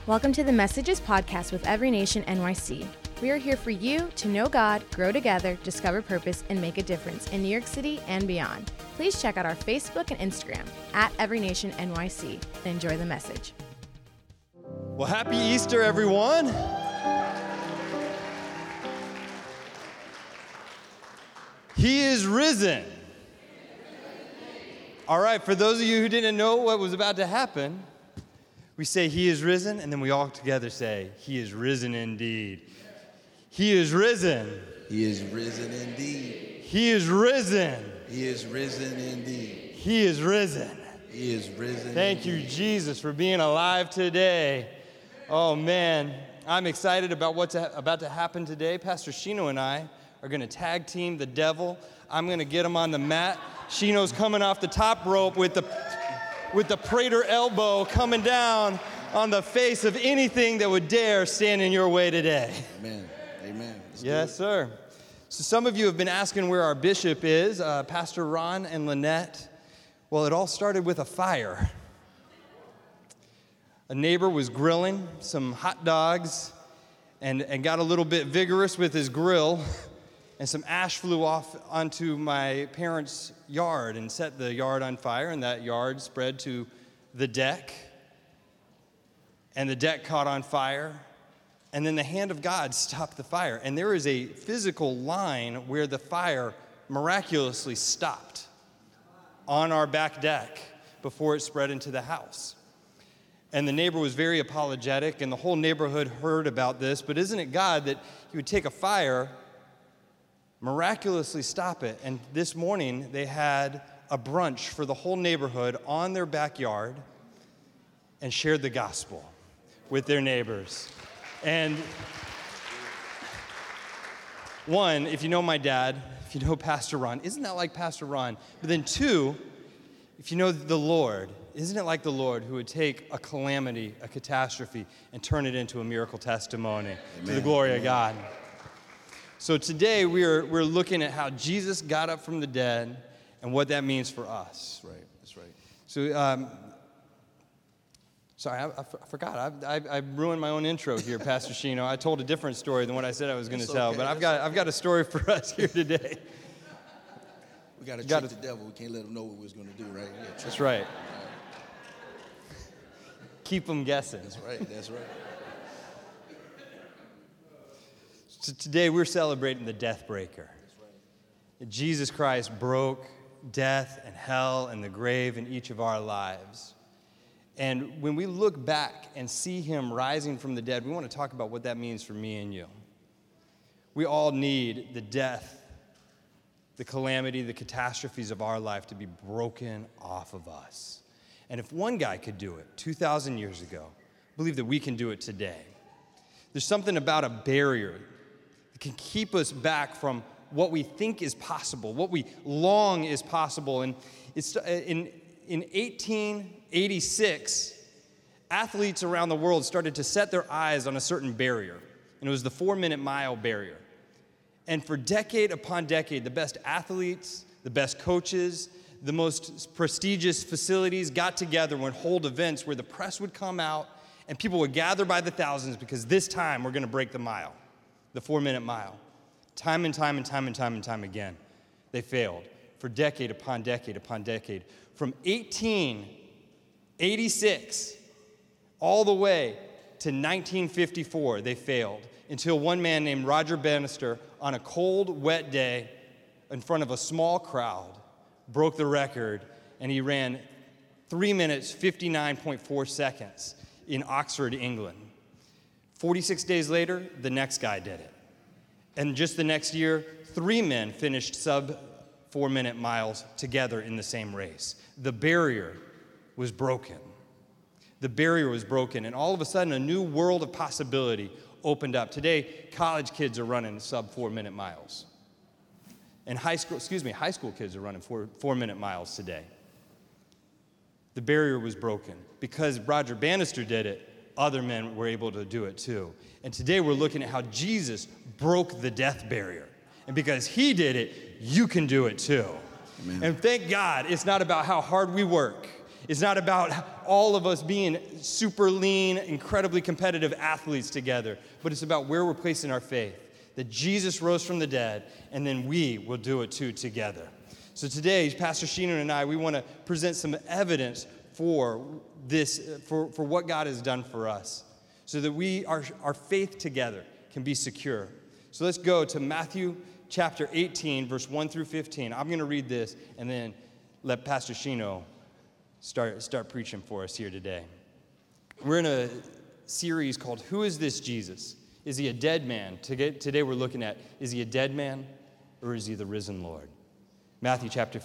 Welcome to the Messages podcast with Every Nation NYC. We are here for you to know God, grow together, discover purpose, and make a difference in New York City and beyond. Please check out our Facebook and Instagram at Every Nation NYC and enjoy the message. Well, happy Easter, everyone. He is risen. All right, for those of you who didn't know what was about to happen, we say he is risen, and then we all together say, he is risen indeed. He is risen. He is risen indeed. He is risen. He is risen indeed. He is risen. He is risen. Thank you, Jesus, for being alive today. Oh, man, I'm excited about what's about to happen today. Pastor Shino and I are going to tag team the devil. I'm going to get him on the mat. Shino's coming off the top rope with the Prater elbow coming down on the face of anything that would dare stand in your way today. Amen. Amen. Yes, sir. So some of you have been asking where our bishop is, Pastor Ron and Lynette. Well, it all started with a fire. A neighbor was grilling some hot dogs and got a little bit vigorous with his grill, and some ash flew off onto my parents' yard and set the yard on fire, and that yard spread to the deck, and the deck caught on fire, and then the hand of God stopped the fire. And there is a physical line where the fire miraculously stopped on our back deck before it spread into the house. And the neighbor was very apologetic, and the whole neighborhood heard about this, but isn't it God that he would take a fire, miraculously stop it? And this morning, they had a brunch for the whole neighborhood on their backyard and shared the gospel with their neighbors. And one, if you know my dad, if you know Pastor Ron, isn't that like Pastor Ron? But then two, if you know the Lord, isn't it like the Lord who would take a calamity, a catastrophe, and turn it into a miracle testimony? Amen. To the glory of God. So today we're looking at how Jesus got up from the dead and what that means for us. That's right. That's right. So, sorry, I forgot. I ruined my own intro here, Pastor Shino. I told a different story than what I said I was going to tell, okay. But I've got a story for us here today. We got to trick the devil. We can't let him know what we're going to do, right? Yeah, that's right. Keep them guessing. That's right. That's right. So today we're celebrating the death breaker. That's right. Jesus Christ broke death and hell and the grave in each of our lives. And when we look back and see him rising from the dead, we want to talk about what that means for me and you. We all need the death, the calamity, the catastrophes of our life to be broken off of us. And if one guy could do it 2,000 years ago, I believe that we can do it today. There's something about a barrier that can keep us back from what we think is possible, what we long is possible. And it's in 1886, athletes around the world started to set their eyes on a certain barrier, and it was the 4-minute mile barrier. And for decade upon decade, the best athletes, the best coaches, the most prestigious facilities got together and would hold events where the press would come out and people would gather by the thousands because this time we're going to break the mile, the 4-minute mile. Time and time and time and time and time again, they failed for decade upon decade upon decade. From 1886 all the way to 1954, they failed until one man named Roger Bannister, on a cold, wet day in front of a small crowd, broke the record, and he ran 3 minutes, 59.4 seconds in Oxford, England. 46 days later, the next guy did it. And just the next year, 3 men finished sub-4-minute miles together in the same race. The barrier was broken. The barrier was broken, and all of a sudden, a new world of possibility opened up. Today, college kids are running sub-4-minute miles. And high school kids are running 4-minute miles today. The barrier was broken. Because Roger Bannister did it, other men were able to do it too. And today we're looking at how Jesus broke the death barrier. And because he did it, you can do it too. Amen. And thank God it's not about how hard we work. It's not about all of us being super lean, incredibly competitive athletes together, but it's about where we're placing our faith, that Jesus rose from the dead, and then we will do it too together. So today, Pastor Sheena and I, we want to present some evidence for this, for what God has done for us, so that our faith together can be secure. So let's go to Matthew chapter 18, verse 1 through 15. I'm going to read this and then let Pastor Sheena start preaching for us here today. We're in a series called Who is This Jesus? Is he a dead man? Today we're looking at, is he a dead man or is he the risen Lord? Matthew chapter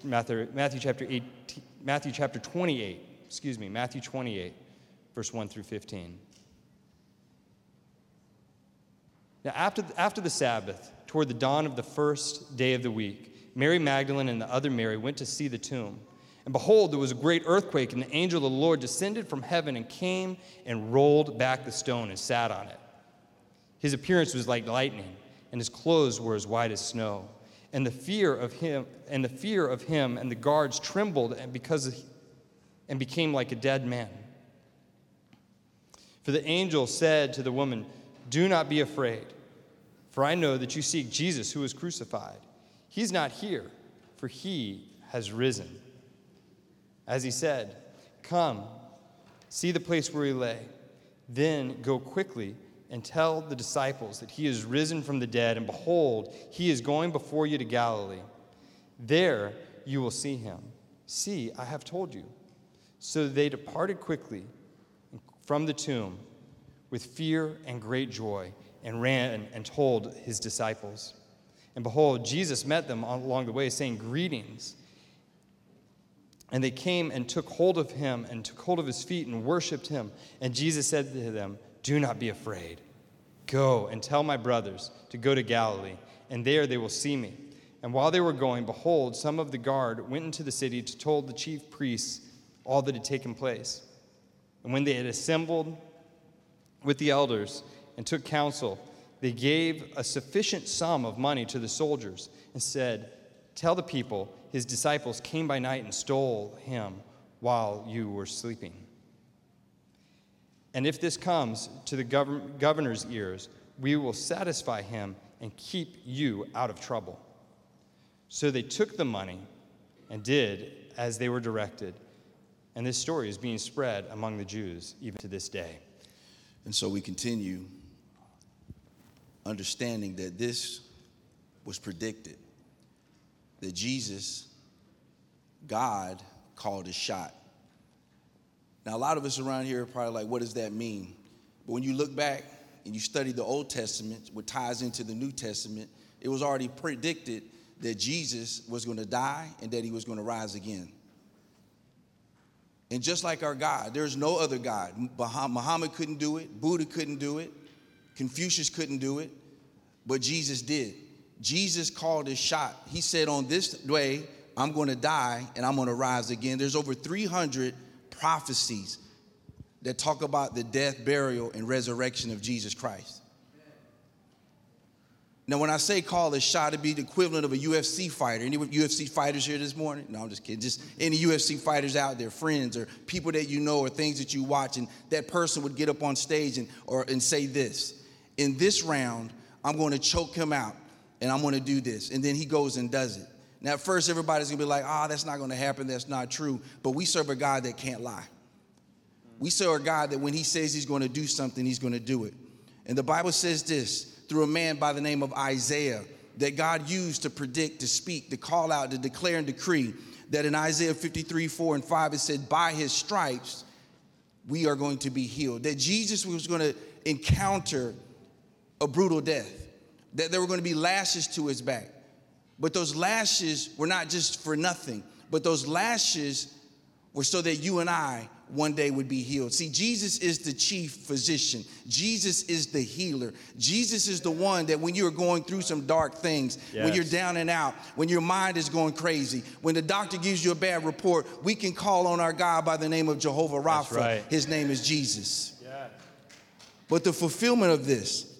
28, verse 1 through 15. Now after the Sabbath, toward the dawn of the first day of the week, Mary Magdalene and the other Mary went to see the tomb. And behold, there was a great earthquake, and the angel of the Lord descended from heaven and came and rolled back the stone and sat on it. His appearance was like lightning, and his clothes were as white as snow. And the fear of him and the guards trembled and became like a dead man. For the angel said to the woman, "Do not be afraid, for I know that you seek Jesus who was crucified. He's not here, for he has risen. As he said, come, see the place where he lay. Then go quickly and tell the disciples that he is risen from the dead, and behold, he is going before you to Galilee. There you will see him. See, I have told you." So they departed quickly from the tomb with fear and great joy, and ran and told his disciples. And behold, Jesus met them along the way, saying, "Greetings." And they came and took hold of him and took hold of his feet and worshiped him. And Jesus said to them, "Do not be afraid. Go and tell my brothers to go to Galilee, and there they will see me." And while they were going, behold, some of the guard went into the city to tell the chief priests all that had taken place. And when they had assembled with the elders and took counsel, they gave a sufficient sum of money to the soldiers and said, "Tell the people, his disciples came by night and stole him while you were sleeping. And if this comes to the governor's ears, we will satisfy him and keep you out of trouble." So they took the money and did as they were directed. And this story is being spread among the Jews even to this day. And so we continue understanding that this was predicted, that Jesus, God, called a shot. Now, a lot of us around here are probably like, what does that mean? But when you look back and you study the Old Testament, what ties into the New Testament, it was already predicted that Jesus was going to die and that he was going to rise again. And just like our God, there's no other God. Muhammad couldn't do it. Buddha couldn't do it. Confucius couldn't do it. But Jesus did. Jesus called his shot. He said, on this way, I'm going to die and I'm going to rise again. There's over 300 prophecies that talk about the death, burial, and resurrection of Jesus Christ. Now, when I say call a shot, it'd be the equivalent of a UFC fighter. Any UFC fighters here this morning? No, I'm just kidding. Just any UFC fighters out there, friends or people that you know or things that you watch, and that person would get up on stage and say this: in this round, I'm going to choke him out, and I'm going to do this. And then he goes and does it. Now, at first, everybody's going to be like, that's not going to happen. That's not true. But we serve a God that can't lie. We serve a God that when he says he's going to do something, he's going to do it. And the Bible says this through a man by the name of Isaiah, that God used to predict, to speak, to call out, to declare and decree, that in Isaiah 53, 4 and 5, it said, by his stripes, we are going to be healed. That Jesus was going to encounter a brutal death, that there were going to be lashes to his back. But those lashes were not just for nothing, but those lashes were so that you and I one day would be healed. See, Jesus is the chief physician. Jesus is the healer. Jesus is the one that when you're going through some dark things, when you're down and out, when your mind is going crazy, when the doctor gives you a bad report, we can call on our God by the name of Jehovah Rapha. Right. His name is Jesus. Yeah. But the fulfillment of this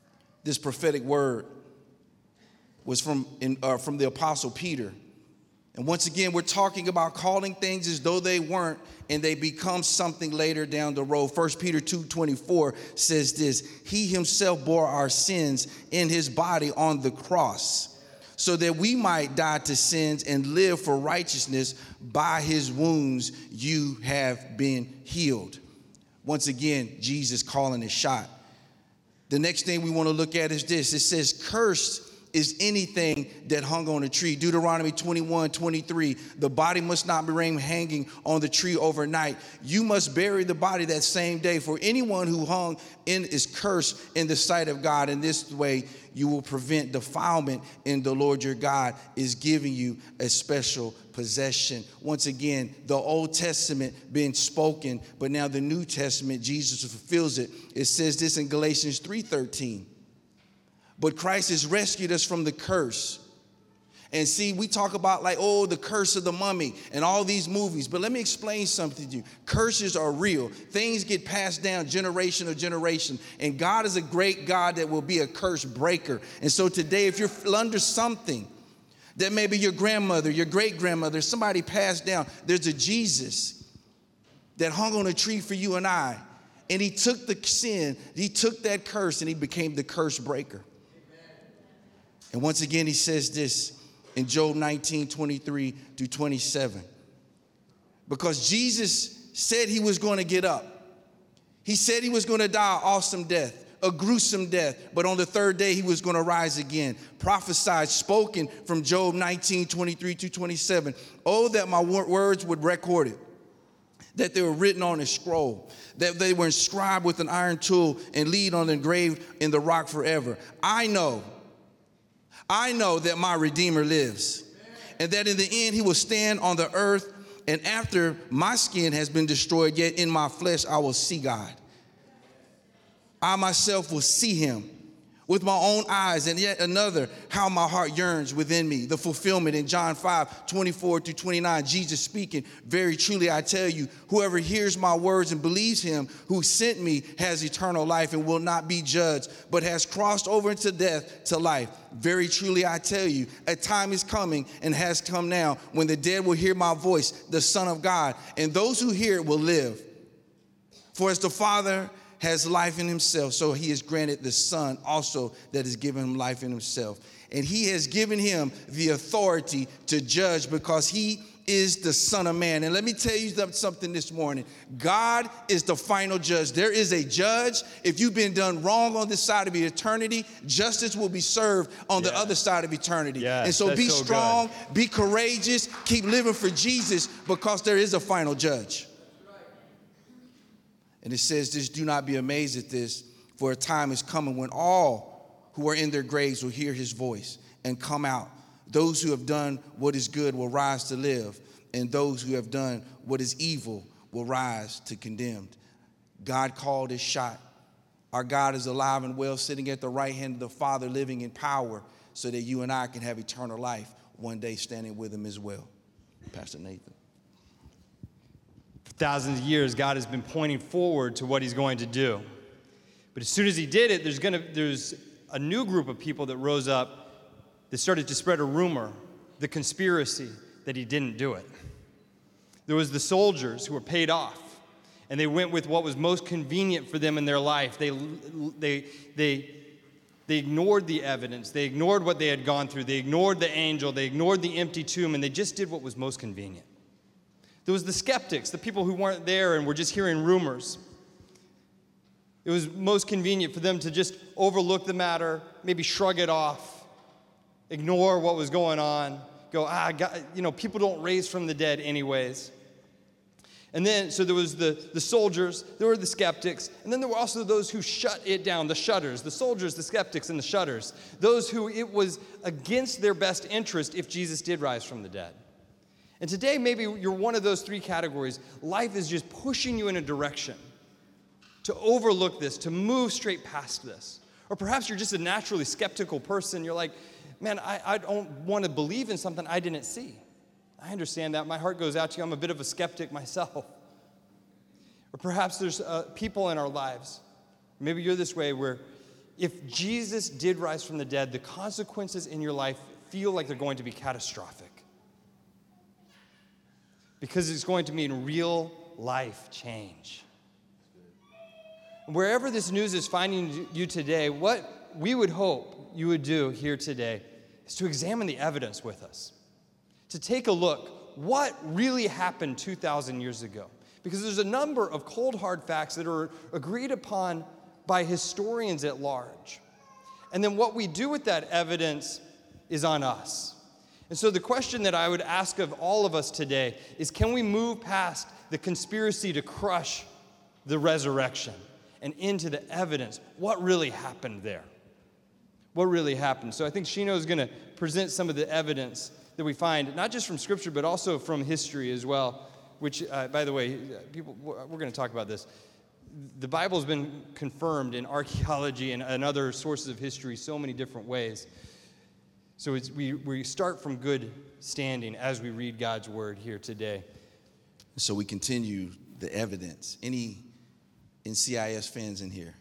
prophetic word was from the Apostle Peter And once again, we're talking about calling things as though they weren't, and they become something later down the road. 1 Peter 2:24 says this: he himself bore our sins in his body on the cross, so that we might die to sins and live for righteousness. By his wounds you have been healed. Once again, Jesus calling his shot. The next thing we want to look at is this. It says, cursed is anything that hung on a tree. Deuteronomy 21:23, the body must not remain hanging on the tree overnight. You must bury the body that same day. For anyone who hung in is cursed in the sight of God. In this way, you will prevent defilement, and the Lord your God is giving you a special possession. Once again, the Old Testament being spoken, but now the New Testament, Jesus fulfills it. It says this in Galatians 3:13. But Christ has rescued us from the curse. And see, we talk about like, oh, the curse of the mummy and all these movies. But let me explain something to you. Curses are real. Things get passed down generation to generation. And God is a great God that will be a curse breaker. And so today, if you're under something that maybe your grandmother, your great-grandmother, somebody passed down, there's a Jesus that hung on a tree for you and I. And he took the sin, he took that curse, and he became the curse breaker. And once again, he says this in Job 19:23-27. Because Jesus said he was going to get up. He said he was going to die an awesome death, a gruesome death, but on the third day he was going to rise again. Prophesied, spoken from Job 19:23-27. Oh, that my words would record it, that they were written on a scroll, that they were inscribed with an iron tool and laid on engraved in the rock forever. I know that my Redeemer lives, and that in the end he will stand on the earth, and after my skin has been destroyed, yet in my flesh I will see God. I myself will see him with my own eyes, and yet another, how my heart yearns within me. The fulfillment in John 5:24-29, Jesus speaking, very truly I tell you, whoever hears my words and believes him who sent me has eternal life and will not be judged, but has crossed over into death to life. Very truly I tell you, a time is coming and has come now when the dead will hear my voice, the Son of God, and those who hear it will live. For as the Father has life in himself, so he has granted the Son also that has given him life in himself. And he has given him the authority to judge, because he is the Son of Man. And let me tell you something this morning. God is the final judge. There is a judge. If you've been done wrong on this side of eternity, justice will be served on the other side of eternity. And so be strong, be courageous, keep living for Jesus, because there is a final judge. And it says this, do not be amazed at this, for a time is coming when all who are in their graves will hear his voice and come out. Those who have done what is good will rise to live, and those who have done what is evil will rise to condemned. God called his shot. Our God is alive and well, sitting at the right hand of the Father, living in power, so that you and I can have eternal life one day, standing with him as well. Pastor Nathan. For thousands of years, God has been pointing forward to what he's going to do. But as soon as he did it, there's a new group of people that rose up that started to spread a rumor, the conspiracy that he didn't do it. There was the soldiers who were paid off, and they went with what was most convenient for them in their life. They ignored the evidence. They ignored what they had gone through. They ignored the angel. They ignored the empty tomb, and they just did what was most convenient. There was the skeptics, the people who weren't there and were just hearing rumors. It was most convenient for them to just overlook the matter, maybe shrug it off, ignore what was going on, go, God, people don't raise from the dead anyways. And then, so there was the soldiers, there were the skeptics, and then there were also those who shut it down, the shutters, the soldiers, the skeptics, and the shutters, those who it was against their best interest if Jesus did rise from the dead. And today, maybe you're one of those three categories. Life is just pushing you in a direction to overlook this, to move straight past this. Or perhaps you're just a naturally skeptical person. You're like, man, I don't want to believe in something I didn't see. I understand that. My heart goes out to you. I'm a bit of a skeptic myself. Or perhaps there's people in our lives, maybe you're this way, where if Jesus did rise from the dead, the consequences in your life feel like they're going to be catastrophic. because it's going to mean real life change. Wherever this news is finding you today, what we would hope you would do here today is to examine the evidence with us, to take a look what really happened 2,000 years ago. Because there's a number of cold, hard facts that are agreed upon by historians at large. And then what we do with that evidence is on us. And so the question that I would ask of all of us today is, can we move past the conspiracy to crush the resurrection and into the evidence? What really happened there? What really happened? So I think Shino is going to present some of the evidence that we find, not just from Scripture, but also from history as well, which, by the way, we're going to talk about this. The Bible has been confirmed in archaeology and other sources of history so many different ways. So we start from good standing as we read God's word here today. So we continue the evidence. Any NCIS fans in here?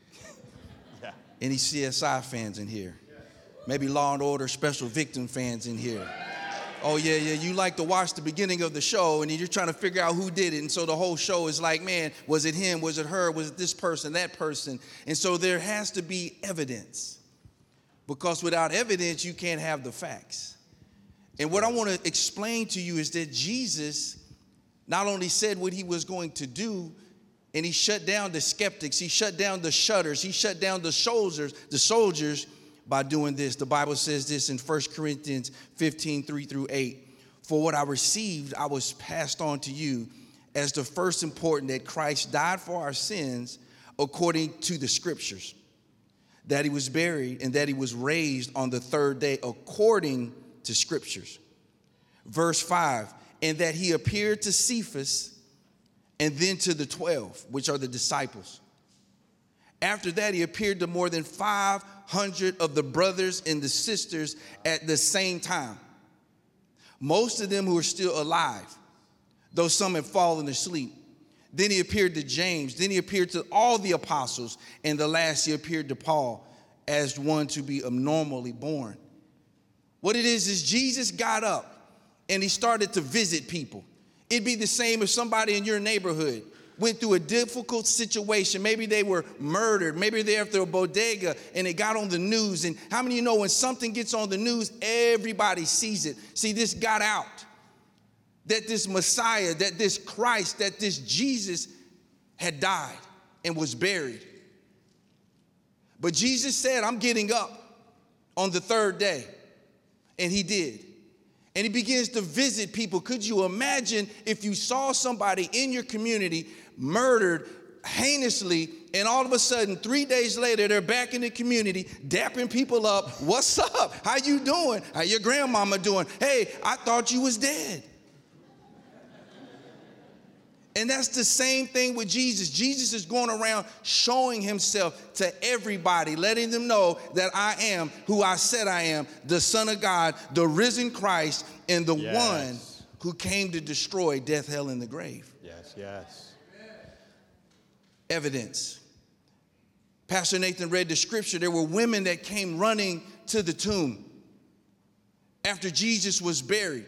Yeah. Any CSI fans in here? Maybe Law and Order Special Victim fans in here? Oh, yeah, you like to watch the beginning of the show, and you're trying to figure out who did it, and so the whole show is like, man, was it him, was it her, was it this person, that person? And so there has to be evidence, because without evidence, you can't have the facts. And what I want to explain to you is that Jesus not only said what he was going to do, and he shut down the skeptics, he shut down the shutters, he shut down the soldiers by doing this. The Bible says this in 1 Corinthians 15, 3-8. For what I received, I was passed on to you as the first important, that Christ died for our sins according to the Scriptures, that he was buried, and that he was raised on the third day according to Scriptures. Verse 5, and that he appeared to Cephas and then to the 12, which are the disciples. After that, he appeared to more than 500 of the brothers and the sisters at the same time. Most of them who are still alive, though some had fallen asleep. Then he appeared to James. Then he appeared to all the apostles. And the last, he appeared to Paul as one to be abnormally born. What it is Jesus got up and he started to visit people. It'd be the same if somebody in your neighborhood went through a difficult situation. Maybe they were murdered. Maybe they're after a bodega and it got on the news. And how many of you know when something gets on the news, everybody sees it? See, this got out. That this Messiah, that this Christ, that this Jesus had died and was buried. But Jesus said, I'm getting up on the third day. And he did. And he begins to visit people. Could you imagine if you saw somebody in your community murdered heinously, and all of a sudden 3 days later they're back in the community dapping people up? What's up? How you doing? How your grandmama doing? Hey, I thought you was dead. And that's the same thing with Jesus. Jesus is going around showing himself to everybody, letting them know that I am who I said I am, the Son of God, the risen Christ, and the one who came to destroy death, hell, and the grave. Yes. Evidence. Pastor Nathan read the scripture. There were women that came running to the tomb after Jesus was buried.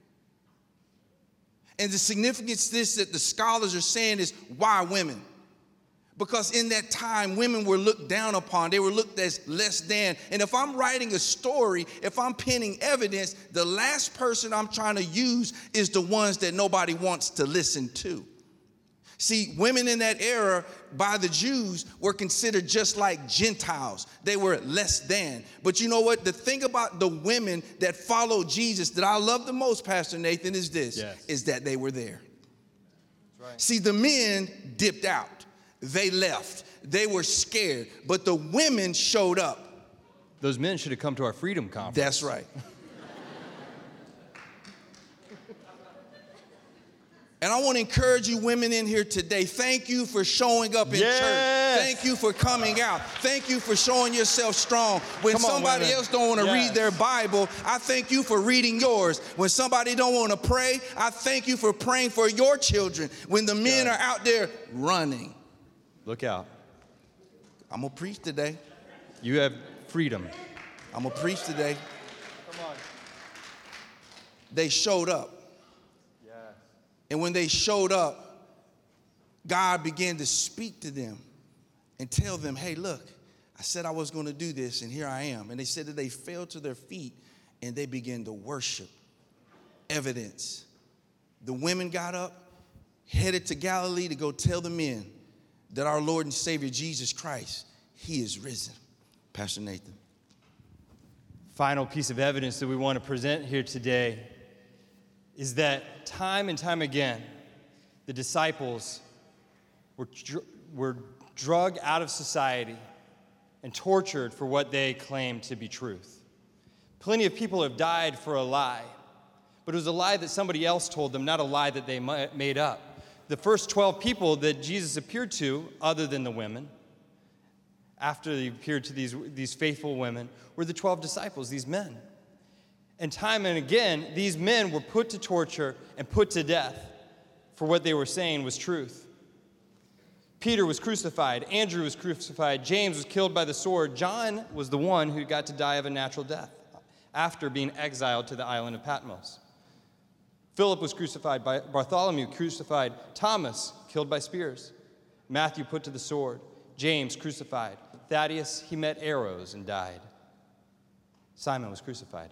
And the significance of this that the scholars are saying is, why women? Because in that time, women were looked down upon. They were looked as less than. And if I'm writing a story, if I'm penning evidence, the last person I'm trying to use is the ones that nobody wants to listen to. See, women in that era by the Jews were considered just like Gentiles. They were less than. But you know what? The thing about the women that followed Jesus that I love the most, Pastor Nathan, is this, is that they were there. That's right. See, the men dipped out. They left. They were scared. But the women showed up. Those men should have come to our Freedom Conference. That's right. And I want to encourage you women in here today. Thank you for showing up in church. Thank you for coming out. Thank you for showing yourself strong. When somebody else don't want to read their Bible, I thank you for reading yours. When somebody don't want to pray, I thank you for praying for your children. When the men are out there running. Look out. I'm going to preach today. You have freedom. I'm going to preach today. Come on. They showed up. And when they showed up, God began to speak to them and tell them, hey, look, I said I was going to do this, and here I am. And they said that they fell to their feet, and they began to worship. Evidence. The women got up, headed to Galilee to go tell the men that our Lord and Savior Jesus Christ, he is risen. Pastor Nathan. Final piece of evidence that we want to present here today is that time and time again, the disciples were drugged out of society and tortured for what they claimed to be truth. Plenty of people have died for a lie, but it was a lie that somebody else told them, not a lie that they made up. The first 12 people that Jesus appeared to, other than the women, after he appeared to these faithful women, were the 12 disciples, these men. And time and again, these men were put to torture and put to death for what they were saying was truth. Peter was crucified. Andrew was crucified. James was killed by the sword. John was the one who got to die of a natural death after being exiled to the island of Patmos. Philip was crucified. Bartholomew crucified. Thomas killed by spears. Matthew put to the sword. James crucified. Thaddeus, he met arrows and died. Simon was crucified.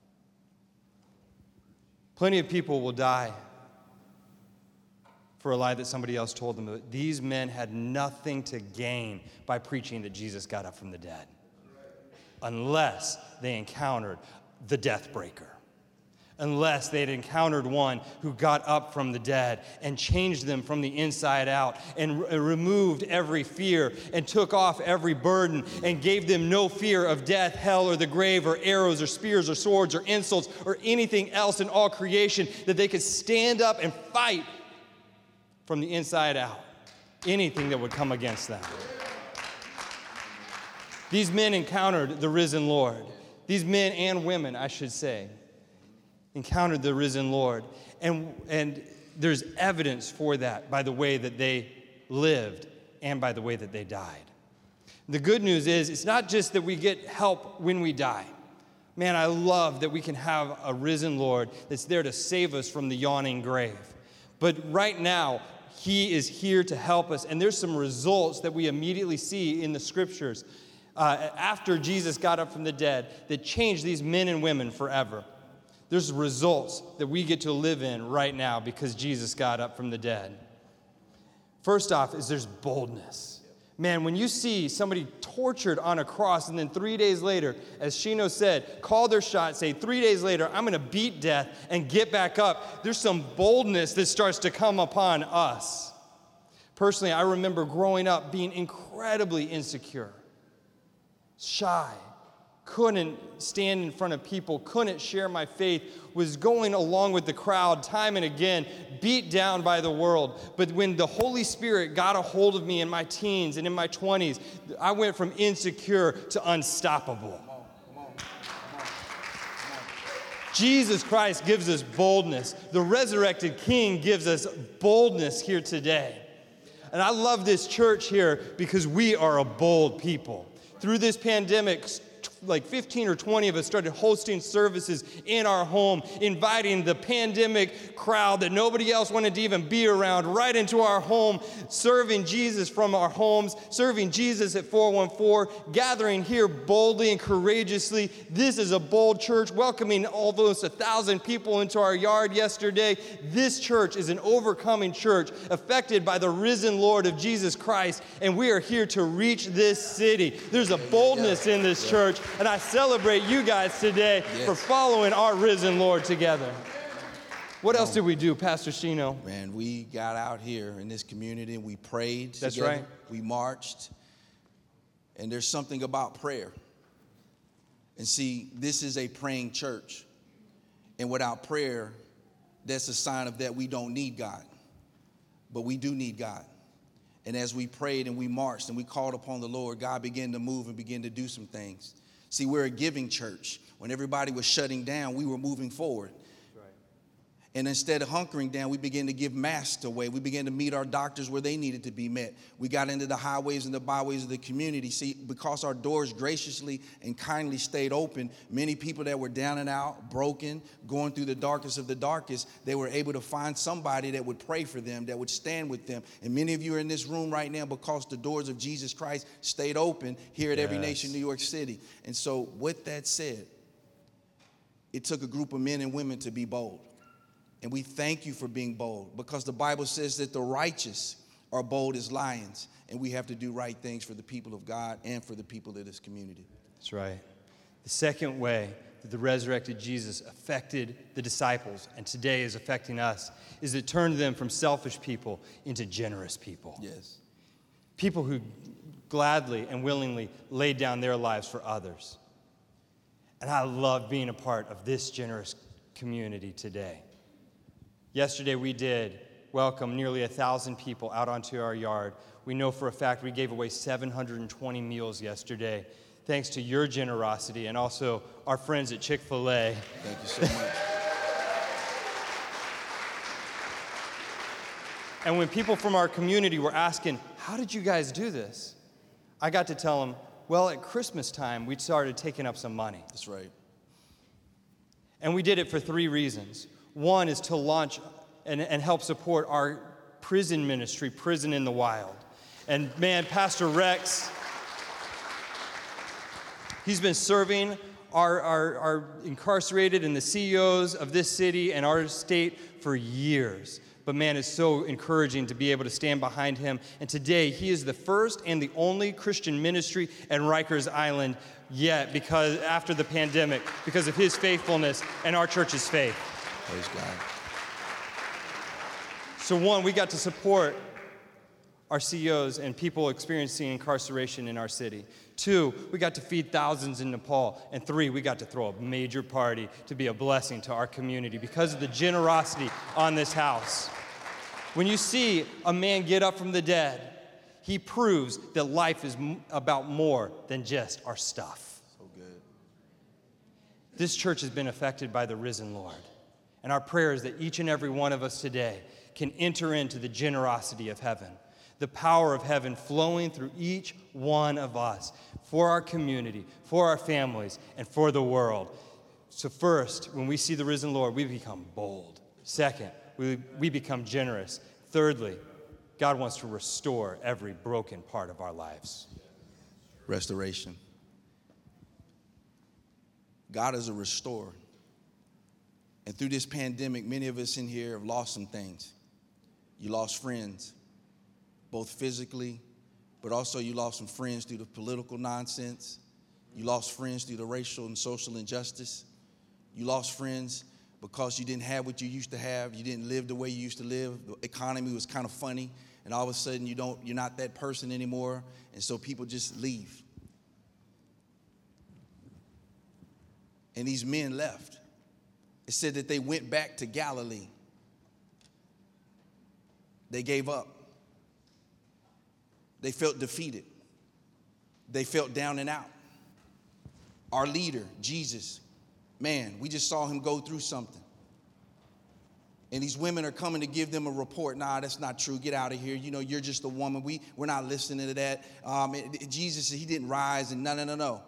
Plenty of people will die for a lie that somebody else told them. But these men had nothing to gain by preaching that Jesus got up from the dead, unless they encountered the death breaker, unless they had encountered one who got up from the dead and changed them from the inside out and removed every fear and took off every burden and gave them no fear of death, hell, or the grave, or arrows, or spears, or swords, or insults, or anything else in all creation, that they could stand up and fight from the inside out anything that would come against them. These men encountered the risen Lord. These men and women, I should say, encountered the risen Lord. And there's evidence for that by the way that they lived and by the way that they died. The good news is it's not just that we get help when we die. Man, I love that we can have a risen Lord that's there to save us from the yawning grave. But right now, he is here to help us. And there's some results that we immediately see in the scriptures after Jesus got up from the dead that changed these men and women forever. There's results that we get to live in right now because Jesus got up from the dead. First off is there's boldness. Man, when you see somebody tortured on a cross and then 3 days later, as Shino said, call their shot, say 3 days later, I'm going to beat death and get back up, there's some boldness that starts to come upon us. Personally, I remember growing up being incredibly insecure, shy, couldn't stand in front of people, couldn't share my faith, was going along with the crowd time and again, beat down by the world. But when the Holy Spirit got a hold of me in my teens and in my 20s, I went from insecure to unstoppable. Jesus Christ gives us boldness. The resurrected King gives us boldness here today. And I love this church here because we are a bold people. Through this pandemic, like 15 or 20 of us started hosting services in our home, inviting the pandemic crowd that nobody else wanted to even be around right into our home, serving Jesus from our homes, serving Jesus at 414, gathering here boldly and courageously. This is a bold church, welcoming almost 1,000 people into our yard yesterday. This church is an overcoming church affected by the risen Lord of Jesus Christ, and we are here to reach this city. There's a boldness in this church. And I celebrate you guys today for following our risen Lord together. What else did we do, Pastor Shino? Man, we got out here in this community and we prayed That's together. right. We marched. And there's something about prayer. And see, this is a praying church. And without prayer, that's a sign of that we don't need God. But we do need God. And as we prayed and we marched and we called upon the Lord, God began to move and begin to do some things. See, we're a giving church. When everybody was shutting down, we were moving forward. Right. And instead of hunkering down, we began to give masks away. We began to meet our doctors where they needed to be met. We got into the highways and the byways of the community. See, because our doors graciously and kindly stayed open, many people that were down and out, broken, going through the darkest of the darkest, they were able to find somebody that would pray for them, that would stand with them. And many of you are in this room right now because the doors of Jesus Christ stayed open here at Every Nation, New York City. And so with that said, it took a group of men and women to be bold. And we thank you for being bold, because the Bible says that the righteous are bold as lions, and we have to do right things for the people of God and for the people of this community. That's right. The second way that the resurrected Jesus affected the disciples and today is affecting us is it turned them from selfish people into generous people. Yes. People who gladly and willingly laid down their lives for others. And I love being a part of this generous community today. Yesterday we did welcome nearly 1,000 people out onto our yard. We know for a fact we gave away 720 meals yesterday, thanks to your generosity and also our friends at Chick-fil-A. Thank you so much. And when people from our community were asking, how did you guys do this? I got to tell them, well, at Christmas time, we started taking up some money. That's right. And we did it for 3 reasons. One is to launch and help support our prison ministry, Prison in the Wild. And man, Pastor Rex, he's been serving our incarcerated and the CEOs of this city and our state for years. But man, it's so encouraging to be able to stand behind him. And today, he is the first and the only Christian ministry at Rikers Island yet, because after the pandemic, because of his faithfulness and our church's faith. Praise God. So one, we got to support our CEOs and people experiencing incarceration in our city. 2, we got to feed thousands in Nepal. And 3, we got to throw a major party to be a blessing to our community because of the generosity on this house. When you see a man get up from the dead, he proves that life is about more than just our stuff. So good. This church has been affected by the risen Lord. And our prayer is that each and every one of us today can enter into the generosity of heaven, the power of heaven flowing through each one of us for our community, for our families, and for the world. So first, when we see the risen Lord, we become bold. Second, we become generous. Thirdly, God wants to restore every broken part of our lives. Restoration. God is a restorer. And through this pandemic, many of us in here have lost some things. You lost friends, both physically, but also you lost some friends due to political nonsense. You lost friends due to racial and social injustice. You lost friends because you didn't have what you used to have. You didn't live the way you used to live. The economy was kind of funny, and all of a sudden you're not that person anymore, and so people just leave. And these men left. It said that they went back to Galilee. They gave up. They felt defeated. They felt down and out. Our leader, Jesus, man, we just saw him go through something. And these women are coming to give them a report. Nah, that's not true. Get out of here. You know, you're just a woman. We're not listening to that. Jesus, he didn't rise, and no.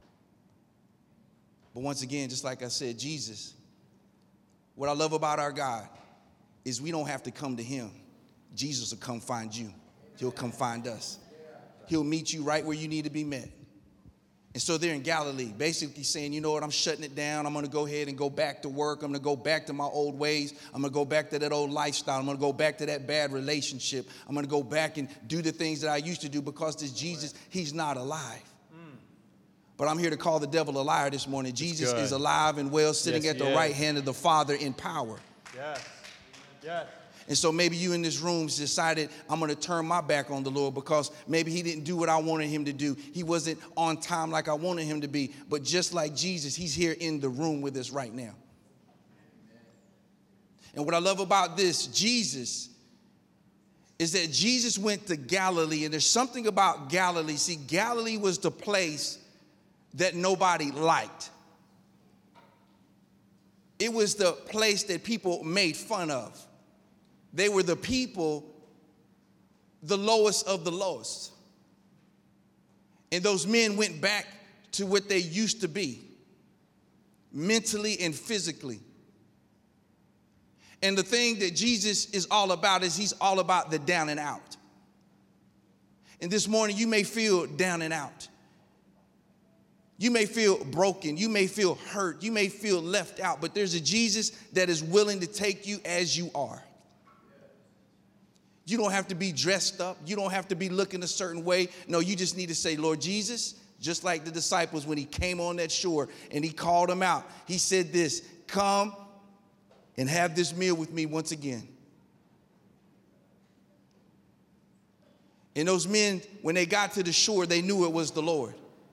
But once again, just like I said, Jesus, what I love about our God is we don't have to come to him. Jesus will come find you. He'll come find us. He'll meet you right where you need to be met. And so they're in Galilee, basically saying, you know what, I'm shutting it down. I'm going to go ahead and go back to work. I'm going to go back to my old ways. I'm going to go back to that old lifestyle. I'm going to go back to that bad relationship. I'm going to go back and do the things that I used to do because this Jesus, he's not alive. But I'm here to call the devil a liar this morning. Jesus is alive and well, sitting at the right hand of the Father in power. Yes. And so maybe you in this room decided, I'm going to turn my back on the Lord because maybe he didn't do what I wanted him to do. He wasn't on time like I wanted him to be. But just like Jesus, he's here in the room with us right now. And what I love about this, Jesus, is that Jesus went to Galilee. And there's something about Galilee. See, Galilee was the place that nobody liked. It was the place that people made fun of. They were the people, the lowest of the lowest. And those men went back to what they used to be, mentally and physically. And the thing that Jesus is all about is he's all about the down and out. And this morning you may feel down and out. You may feel broken. You may feel hurt. You may feel left out. But there's a Jesus that is willing to take you as you are. You don't have to be dressed up. You don't have to be looking a certain way. No, you just need to say, Lord Jesus, just like the disciples when he came on that shore and he called them out. He said this, come and have this meal with me once again. And those men, when they got to the shore, they knew it was the Lord.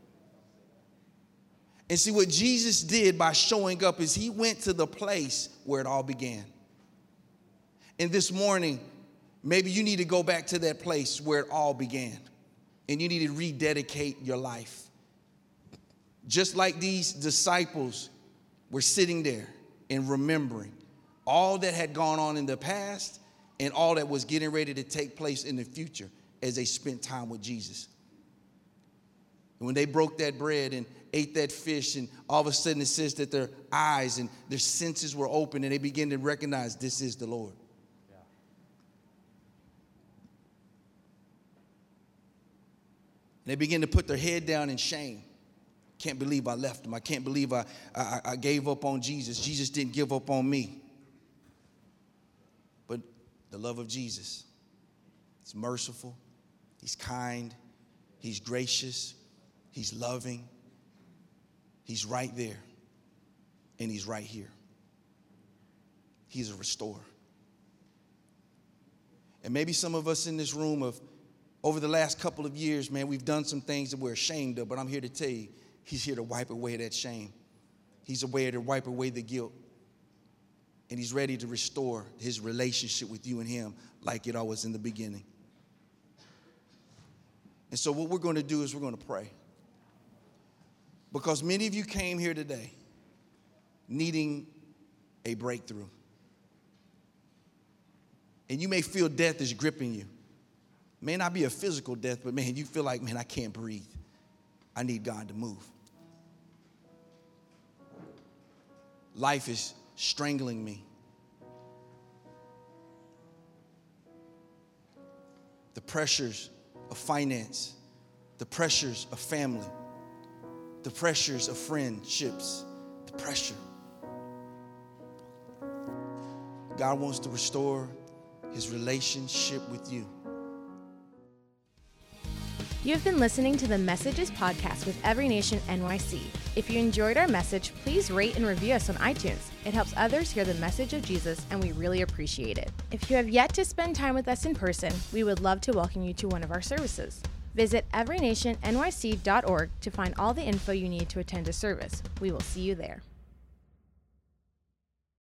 And see, what Jesus did by showing up is he went to the place where it all began. And this morning, maybe you need to go back to that place where it all began. And you need to rededicate your life. Just like these disciples were sitting there and remembering all that had gone on in the past and all that was getting ready to take place in the future as they spent time with Jesus. And when they broke that bread and ate that fish, and all of a sudden it says that their eyes and their senses were open and they began to recognize this is the Lord. Yeah. And they began to put their head down in shame. Can't believe I left him. I can't believe I gave up on Jesus. Jesus didn't give up on me. But the love of Jesus, he's merciful, he's kind, he's gracious, he's loving. He's right there, and he's right here. He's a restorer. And maybe some of us in this room over the last couple of years, man, we've done some things that we're ashamed of, but I'm here to tell you, he's here to wipe away that shame. He's aware to wipe away the guilt. And he's ready to restore his relationship with you and him like it always in the beginning. And so what we're going to do is we're going to pray. Because many of you came here today needing a breakthrough. And you may feel death is gripping you. It may not be a physical death, but man, you feel like, man, I can't breathe. I need God to move. Life is strangling me. The pressures of finance, the pressures of family, the pressures of friendships, the pressure. God wants to restore his relationship with you. You have been listening to the Messages podcast with Every Nation NYC. If you enjoyed our message, please rate and review us on iTunes. It helps others hear the message of Jesus, and we really appreciate it. If you have yet to spend time with us in person, we would love to welcome you to one of our services. Visit everynationnyc.org to find all the info you need to attend a service. We will see you there.